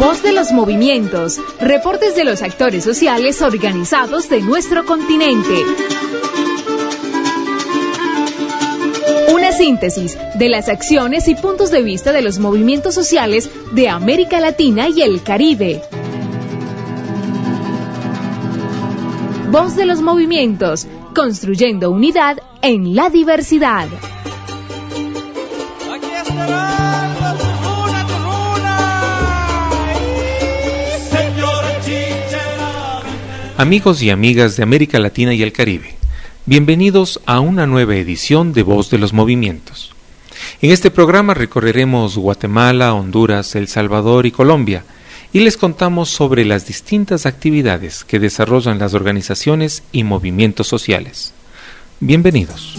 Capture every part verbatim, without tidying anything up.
Voz de los movimientos, reportes de los actores sociales organizados de nuestro continente. Una síntesis de las acciones y puntos de vista de los movimientos sociales de América Latina y el Caribe. Voz de los movimientos, construyendo unidad en la diversidad. Aquí estará tu luna, tu luna. Señora Chichera. Amigos y amigas de América Latina y el Caribe, bienvenidos a una nueva edición de Voz de los Movimientos. En este programa recorreremos Guatemala, Honduras, El Salvador y Colombia, y les contamos sobre las distintas actividades que desarrollan las organizaciones y movimientos sociales. Bienvenidos.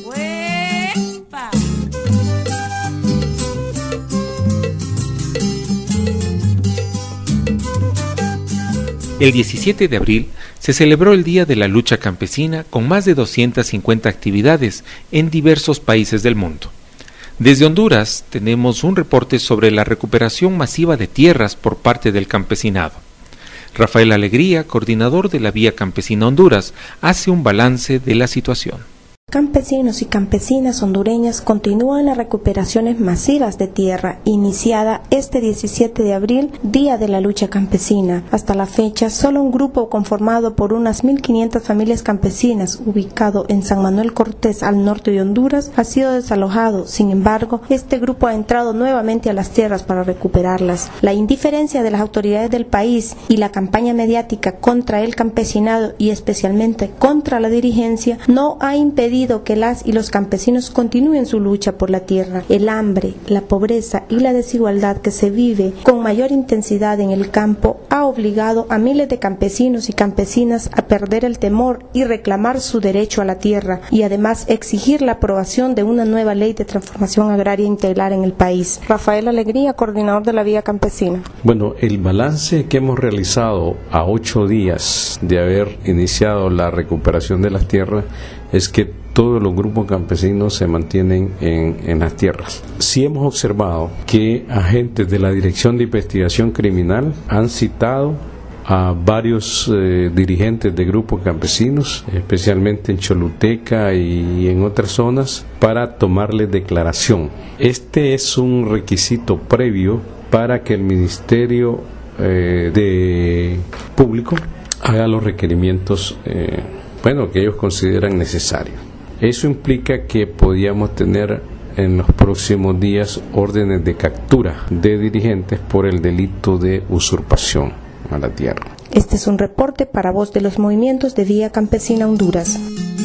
El diecisiete de abril se celebró el Día de la Lucha Campesina con más de doscientas cincuenta actividades en diversos países del mundo. Desde Honduras tenemos un reporte sobre la recuperación masiva de tierras por parte del campesinado. Rafael Alegría, coordinador de la Vía Campesina Honduras, hace un balance de la situación. Campesinos y campesinas hondureñas continúan las recuperaciones masivas de tierra iniciada este diecisiete de abril, Día de la Lucha Campesina. Hasta la fecha, solo un grupo conformado por unas mil quinientas familias campesinas ubicado en San Manuel Cortés al norte de Honduras ha sido desalojado. Sin embargo, este grupo ha entrado nuevamente a las tierras para recuperarlas. La indiferencia de las autoridades del país y la campaña mediática contra el campesinado y especialmente contra la dirigencia no ha impedido que las y los campesinos continúen su lucha por la tierra. El hambre, la pobreza y la desigualdad que se vive con mayor intensidad en el campo ha obligado a miles de campesinos y campesinas a perder el temor y reclamar su derecho a la tierra y además exigir la aprobación de una nueva ley de transformación agraria integral en el país. Rafael Alegría, coordinador de la Vía Campesina. Bueno, el balance que hemos realizado a ocho días de haber iniciado la recuperación de las tierras es que todos los grupos campesinos se mantienen en, en las tierras. Sí hemos observado que agentes de la Dirección de Investigación Criminal han citado a varios eh, dirigentes de grupos campesinos, especialmente en Choluteca y en otras zonas, para tomarles declaración. Este es un requisito previo para que el Ministerio eh, de Público haga los requerimientos eh, bueno, que ellos consideran necesarios. Eso implica que podíamos tener en los próximos días órdenes de captura de dirigentes por el delito de usurpación a la tierra. Este es un reporte para Voz de los Movimientos de Vía Campesina Honduras.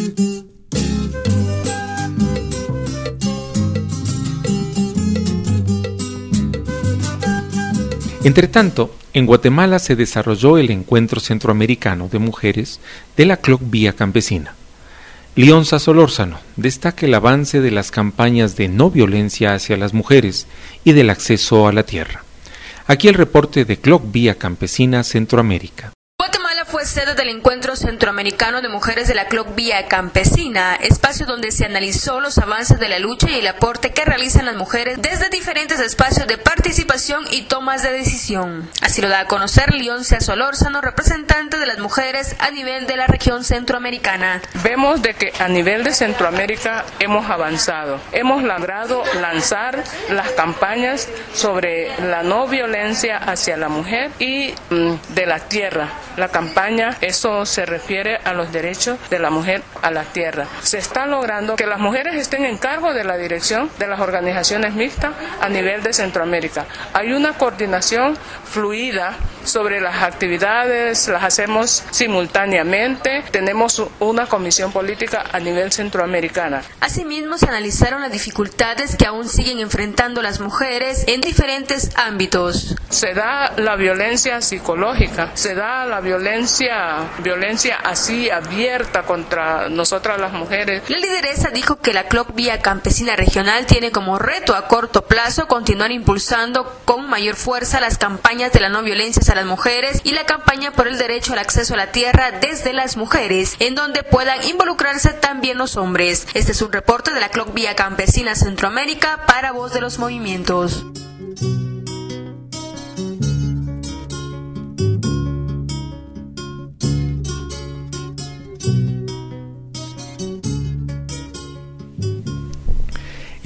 Entre tanto, en Guatemala se desarrolló el Encuentro Centroamericano de Mujeres de la C L O C Vía Campesina. Leonza Solórzano destaca el avance de las campañas de no violencia hacia las mujeres y del acceso a la tierra. Aquí el reporte de C L O C Vía Campesina Centroamérica. Guatemala fue sede del Encuentro Centroamericano de Mujeres de la C L O C Vía Campesina, espacio donde se analizó los avances de la lucha y el aporte que realizan las mujeres desde diferentes espacios de participación y tomas de decisión. Así lo da a conocer Leonza Solórzano, representante de las mujeres a nivel de la región centroamericana. Vemos de que a nivel de Centroamérica hemos avanzado, hemos logrado lanzar las campañas sobre la no violencia hacia la mujer y mm, de la tierra. La campaña, eso se refiere a los derechos de la mujer a la tierra. Se está logrando que las mujeres estén en cargo de la dirección de las organizaciones mixtas a nivel de Centroamérica. Hay una coordinación fluida sobre las actividades, las hacemos simultáneamente. Tenemos una comisión política a nivel centroamericana. Asimismo, se analizaron las dificultades que aún siguen enfrentando las mujeres en diferentes ámbitos. Se da la violencia psicológica, se da la violencia, violencia así abierta contra nosotras las mujeres. La lideresa dijo que la C L O C Vía Campesina Regional tiene como reto a corto plazo continuar impulsando con mayor fuerza las campañas de la no violencia a las mujeres y la campaña por el derecho al acceso a la tierra desde las mujeres, en donde puedan involucrarse también los hombres. Este es un reporte de la C L O C Vía Campesina Centroamérica para Voz de los Movimientos.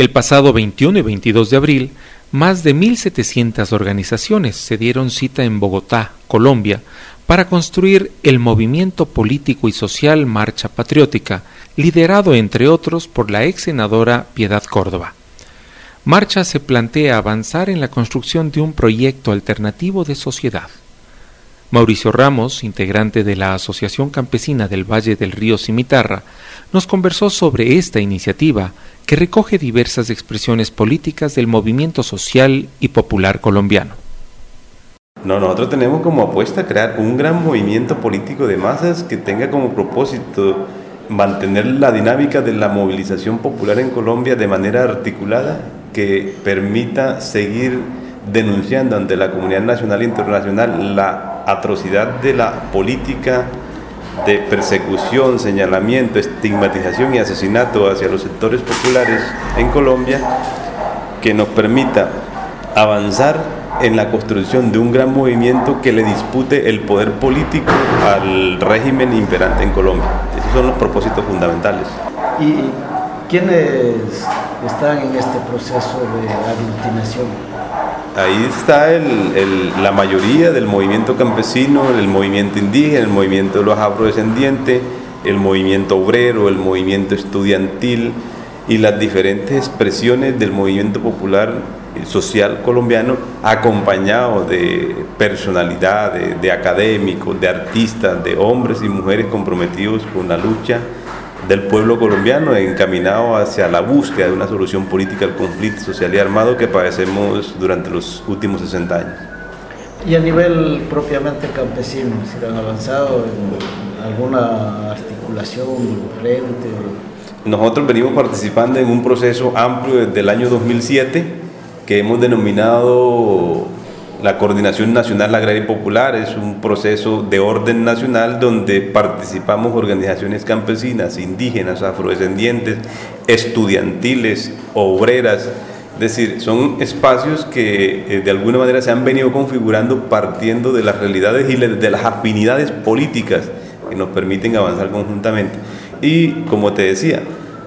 El pasado veintiuno y veintidós de abril, más de mil setecientas organizaciones se dieron cita en Bogotá, Colombia, para construir el movimiento político y social Marcha Patriótica, liderado entre otros por la ex senadora Piedad Córdoba. Marcha se plantea avanzar en la construcción de un proyecto alternativo de sociedad. Mauricio Ramos, integrante de la Asociación Campesina del Valle del Río Cimitarra, nos conversó sobre esta iniciativa que recoge diversas expresiones políticas del movimiento social y popular colombiano. No, nosotros tenemos como apuesta crear un gran movimiento político de masas que tenga como propósito mantener la dinámica de la movilización popular en Colombia de manera articulada, que permita seguir denunciando ante la comunidad nacional e internacional la atrocidad de la política de persecución, señalamiento, estigmatización y asesinato hacia los sectores populares en Colombia, que nos permita avanzar en la construcción de un gran movimiento que le dispute el poder político al régimen imperante en Colombia. Esos son los propósitos fundamentales. ¿Y quiénes están en este proceso de aglutinación? Ahí está el, el, la mayoría del movimiento campesino, el movimiento indígena, el movimiento de los afrodescendientes, el movimiento obrero, el movimiento estudiantil y las diferentes expresiones del movimiento popular social colombiano, acompañado de personalidad, de, de académicos, de artistas, de hombres y mujeres comprometidos con la lucha del pueblo colombiano, encaminado hacia la búsqueda de una solución política al conflicto social y armado que padecemos durante los últimos sesenta años. Y a nivel propiamente campesino, ¿se han avanzado en alguna articulación, frente? Nosotros venimos participando en un proceso amplio desde el año dos mil siete que hemos denominado la Coordinación Nacional Agraria y Popular. Es un proceso de orden nacional donde participamos organizaciones campesinas, indígenas, afrodescendientes, estudiantiles, obreras. Es decir, son espacios que eh, de alguna manera se han venido configurando partiendo de las realidades y de las afinidades políticas que nos permiten avanzar conjuntamente. Y como te decía,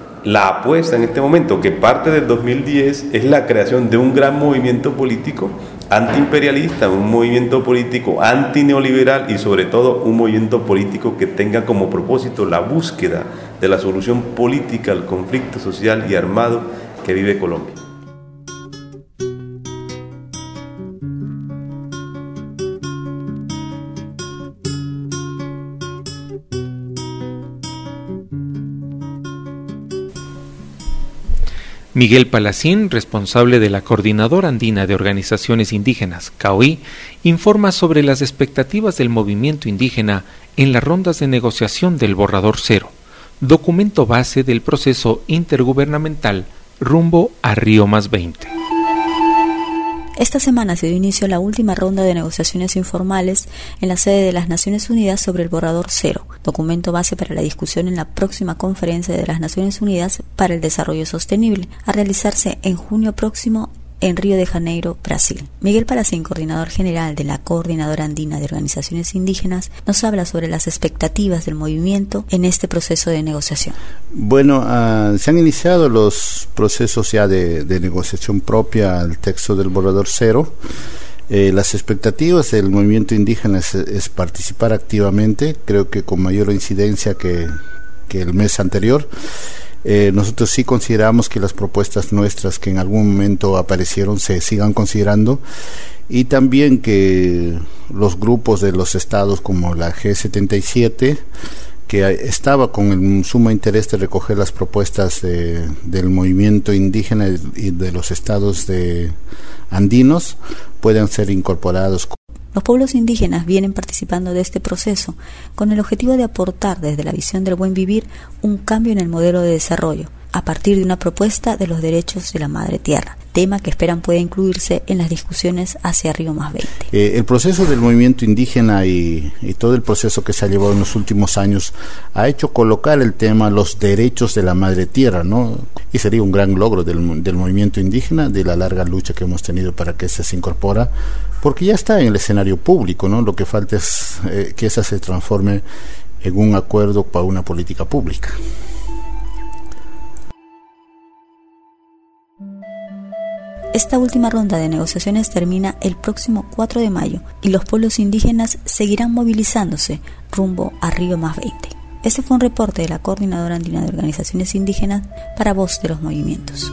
la apuesta en este momento, que parte del dos mil diez, es la creación de un gran movimiento político antiimperialista, un movimiento político antineoliberal y sobre todo un movimiento político que tenga como propósito la búsqueda de la solución política al conflicto social y armado que vive Colombia. Miguel Palacín, responsable de la Coordinadora Andina de Organizaciones Indígenas, C A O I, informa sobre las expectativas del movimiento indígena en las rondas de negociación del Borrador Cero, documento base del proceso intergubernamental rumbo a Río más veinte. Esta semana se dio inicio a la última ronda de negociaciones informales en la sede de las Naciones Unidas sobre el Borrador Cero, documento base para la discusión en la próxima Conferencia de las Naciones Unidas para el Desarrollo Sostenible, a realizarse en junio próximo en Río de Janeiro, Brasil. Miguel Palacín, coordinador general de la Coordinadora Andina de Organizaciones Indígenas, nos habla sobre las expectativas del movimiento en este proceso de negociación. Bueno, uh, se han iniciado los procesos ya de, de negociación propia al texto del Borrador Cero. Eh, las expectativas del movimiento indígena es, es participar activamente, creo que con mayor incidencia que, que el mes anterior. Eh, nosotros sí consideramos que las propuestas nuestras que en algún momento aparecieron se sigan considerando, y también que los grupos de los estados como la G setenta y siete, que estaba con el sumo interés de recoger las propuestas de, del movimiento indígena y de los estados de andinos, puedan ser incorporados. Los pueblos indígenas vienen participando de este proceso con el objetivo de aportar desde la visión del buen vivir un cambio en el modelo de desarrollo a partir de una propuesta de los derechos de la madre tierra, tema que esperan pueda incluirse en las discusiones hacia Río más veinte. Eh, el proceso del movimiento indígena y, y todo el proceso que se ha llevado en los últimos años ha hecho colocar el tema los derechos de la madre tierra, ¿no? Y sería un gran logro del, del movimiento indígena, de la larga lucha que hemos tenido para que ese se incorpora, porque ya está en el escenario público, ¿no? Lo que falta es eh, que esa se transforme en un acuerdo para una política pública. Esta última ronda de negociaciones termina el próximo cuatro de mayo y los pueblos indígenas seguirán movilizándose rumbo a Río más veinte. Este fue un reporte de la Coordinadora Andina de Organizaciones Indígenas para Voz de los Movimientos.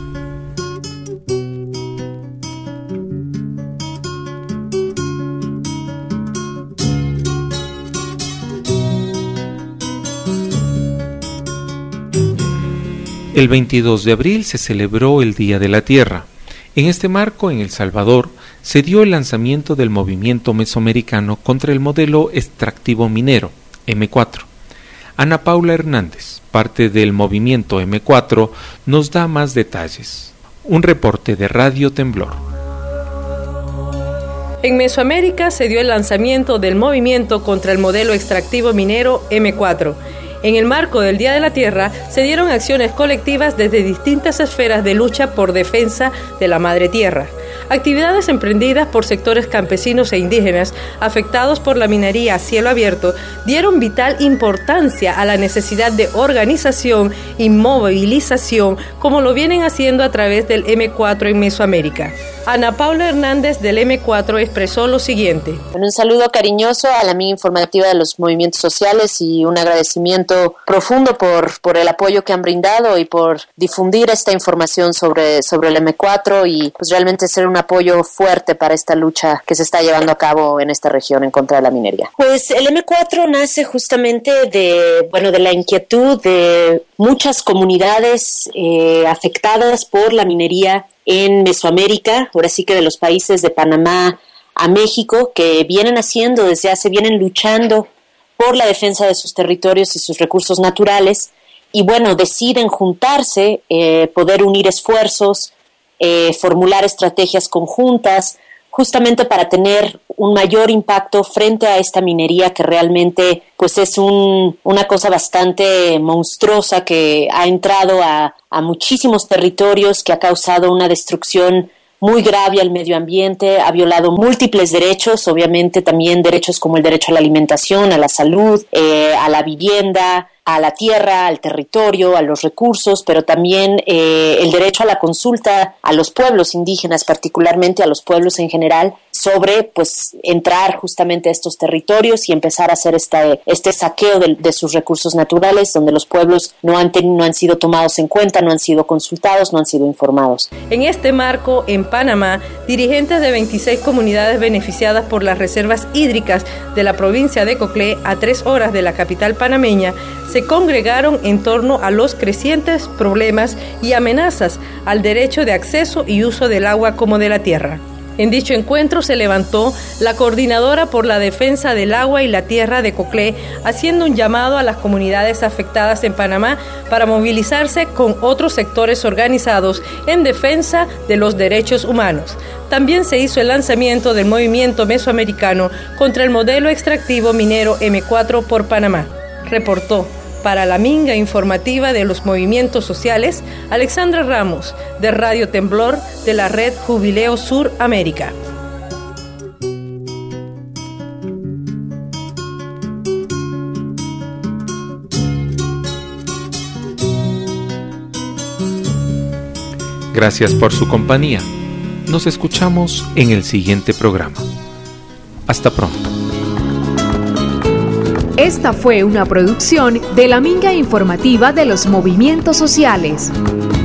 El veintidós de abril se celebró el Día de la Tierra. En este marco, en El Salvador, se dio el lanzamiento del movimiento mesoamericano contra el modelo extractivo minero, eme cuatro. Ana Paula Hernández, parte del movimiento eme cuatro, nos da más detalles. Un reporte de Radio Temblor. En Mesoamérica se dio el lanzamiento del movimiento contra el modelo extractivo minero eme cuatro. En el marco del Día de la Tierra se dieron acciones colectivas desde distintas esferas de lucha por defensa de la Madre Tierra. Actividades emprendidas por sectores campesinos e indígenas afectados por la minería a cielo abierto dieron vital importancia a la necesidad de organización y movilización, como lo vienen haciendo a través del eme cuatro en Mesoamérica. Ana Paula Hernández del eme cuatro expresó lo siguiente. Un saludo cariñoso a la amiga informativa de los movimientos sociales y un agradecimiento profundo por, por el apoyo que han brindado y por difundir esta información sobre, sobre el eme cuatro y pues realmente ser un apoyo fuerte para esta lucha que se está llevando a cabo en esta región en contra de la minería. Pues el eme cuatro nace justamente de, bueno, de la inquietud de muchas comunidades eh, afectadas por la minería en Mesoamérica, ahora sí que de los países de Panamá a México, que vienen haciendo desde hace, vienen luchando por la defensa de sus territorios y sus recursos naturales, y bueno, deciden juntarse, eh, poder unir esfuerzos, eh, formular estrategias conjuntas, justamente para tener un mayor impacto frente a esta minería que realmente pues es un, una cosa bastante monstruosa que ha entrado a, a muchísimos territorios, que ha causado una destrucción muy grave al medio ambiente, ha violado múltiples derechos, obviamente también derechos como el derecho a la alimentación, a la salud, eh, a la vivienda, a la tierra, al territorio, a los recursos, pero también eh, el derecho a la consulta a los pueblos indígenas, particularmente a los pueblos en general, sobre pues entrar justamente a estos territorios y empezar a hacer esta, este saqueo de, de sus recursos naturales, donde los pueblos no han, ten, no han sido tomados en cuenta, no han sido consultados, no han sido informados. En este marco, en Panamá, dirigentes de veintiséis comunidades beneficiadas por las reservas hídricas de la provincia de Coclé, a tres horas de la capital panameña, se congregaron en torno a los crecientes problemas y amenazas al derecho de acceso y uso del agua como de la tierra. En dicho encuentro se levantó la coordinadora por la defensa del agua y la tierra de Coclé, haciendo un llamado a las comunidades afectadas en Panamá para movilizarse con otros sectores organizados en defensa de los derechos humanos. También se hizo el lanzamiento del movimiento mesoamericano contra el modelo extractivo minero eme cuatro por Panamá. Reportó para la minga informativa de los movimientos sociales, Alexandra Ramos, de Radio Temblor, de la red Jubileo Sur América. Gracias por su compañía. Nos escuchamos en el siguiente programa. Hasta pronto. Esta fue una producción de la Minga Informativa de los Movimientos Sociales.